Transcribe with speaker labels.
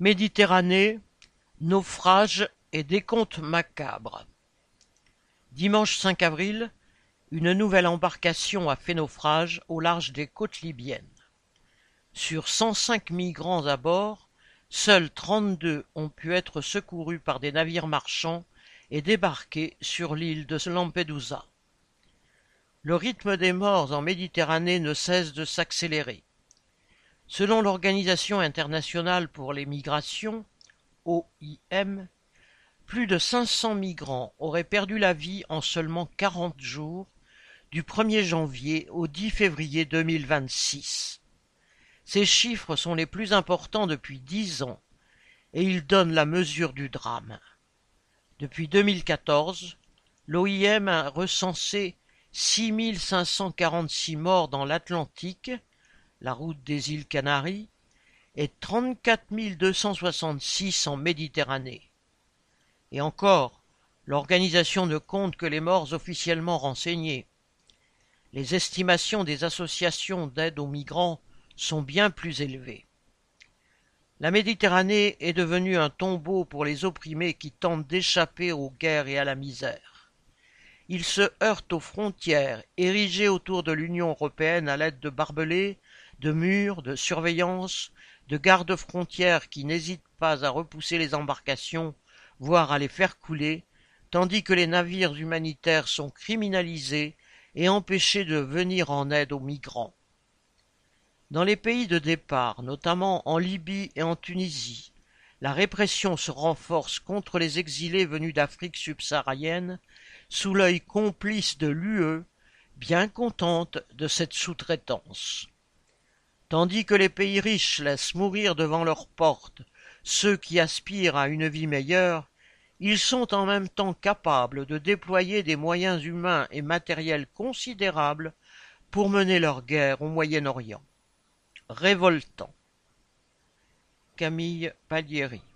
Speaker 1: Méditerranée, naufrage et décompte macabre. Dimanche 5 avril, une nouvelle embarcation a fait naufrage au large des côtes libyennes. Sur 105 migrants à bord, seuls 32 ont pu être secourus par des navires marchands et débarqués sur l'île de Lampedusa. Le rythme des morts en Méditerranée ne cesse de s'accélérer. Selon l'Organisation internationale pour les migrations, OIM, plus de 500 migrants auraient perdu la vie en seulement 40 jours, du 1er janvier au 10 février 2026. Ces chiffres sont les plus importants depuis 10 ans et ils donnent la mesure du drame. Depuis 2014, l'OIM a recensé 6 546 morts dans l'Atlantique, la route des îles Canaries, et 34 266 en Méditerranée. Et encore, l'organisation ne compte que les morts officiellement renseignés. Les estimations des associations d'aide aux migrants sont bien plus élevées. La Méditerranée est devenue un tombeau pour les opprimés qui tentent d'échapper aux guerres et à la misère. Ils se heurtent aux frontières érigées autour de l'Union européenne à l'aide de barbelés, de murs, de surveillance, de gardes-frontières qui n'hésitent pas à repousser les embarcations, voire à les faire couler, tandis que les navires humanitaires sont criminalisés et empêchés de venir en aide aux migrants. Dans les pays de départ, notamment en Libye et en Tunisie, la répression se renforce contre les exilés venus d'Afrique subsaharienne, sous l'œil complice de l'UE, bien contente de cette sous-traitance. Tandis que les pays riches laissent mourir devant leurs portes ceux qui aspirent à une vie meilleure, ils sont en même temps capables de déployer des moyens humains et matériels considérables pour mener leur guerre au Moyen-Orient. Révoltant. Camille Paglieri.